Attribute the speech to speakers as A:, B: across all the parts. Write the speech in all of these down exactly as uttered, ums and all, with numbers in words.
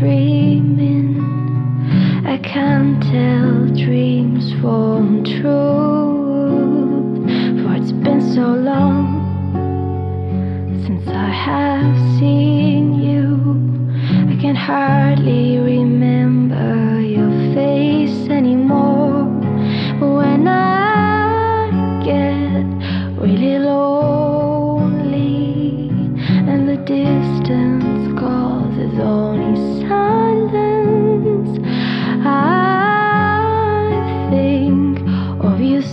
A: dreaming. I can't tell dreams from truth, for it's been so long since I have seen you. I can hardly remember your face anymore. But when I get really lonely and the distance causes only silence, I think of you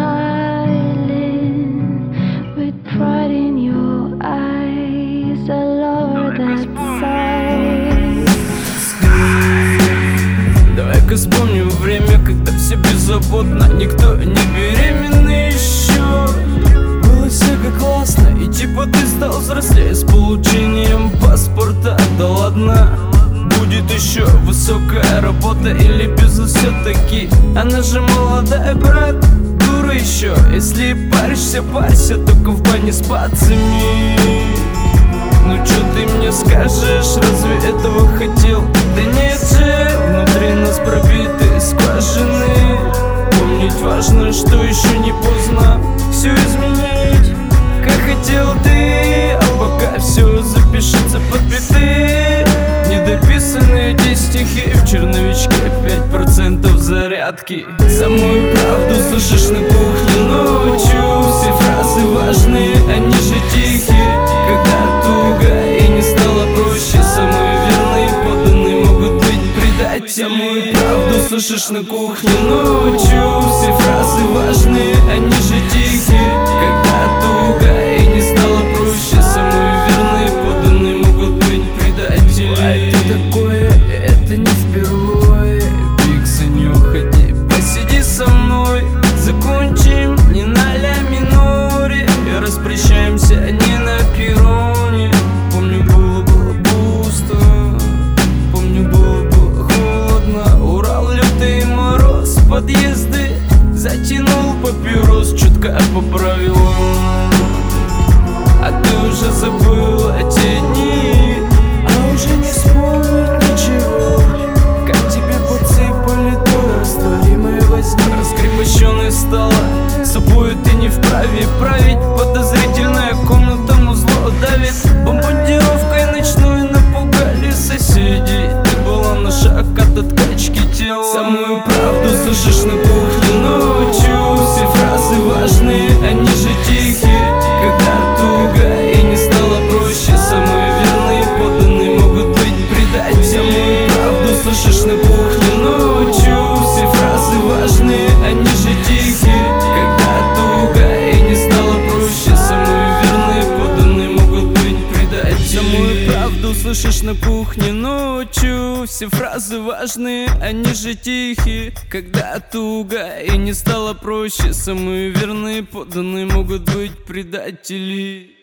A: smiling with pride in your eyes. I love that sight.
B: Давай-ка вспомним время, когда все беззаботно, никто не беременный еще. Было всяко классно, и типа ты стал взрослее с получением паспорта. Да ладно, будет еще высокая работа или бизнес все-таки. Она же молодая, брат, дура еще. Если паришься, парься, только в бане с пацами. Ну чё ты мне скажешь, разве этого хотел? Да нет же, внутри нас пробиты скважины. Помнить важно, что еще не поздно все изменить, как хотел ты. А пока все запишется под биты. Недописанные эти стихи в черновичке, пять процентов зарядки. Самую правду слышишь на кухне ночью. Все фразы важные, они же тихие. Когда туго и не стало проще, самые верные подданные могут быть предатели. Самую правду слышишь на кухне ночью. Все фразы важные, они же тихие. Когда туго и не стало проще, самые верные подданные могут быть предатели. А это такое, это не впервые. Пиксы не уходи, посиди со мной. Закончим не на ля миноре и распрощаемся не на перроне. Помню, было, было пусто. Помню, было, было холодно. Урал, лютый мороз, подъезды. Затянул папирос, чутко поправил он. А ты уже забыла те дни, а уже не вспомнить ничего. Как тебе подсыпали то растворимое возьми. Раскрепощенной стала, собою ты не вправе править. Подозрительная комната музло давит. Бомбардировкой ночной напугали соседей. Ты была на шаг от откачки тела. Самую правду слышишь на кухне ночью. Все фразы важные, они же тихие. Когда туго и не стало проще, самые верные подданные могут быть предатели. Самую правду слышишь на кухне ночью. Все фразы важные, они же тихие. Когда туго и не стало проще, самые верные подданные могут быть предатели. Самую правду слышишь на кухне ночью. Все фразы важные, они же тихие. Когда туго и не стало проще, самые верные подданные могут быть предатели.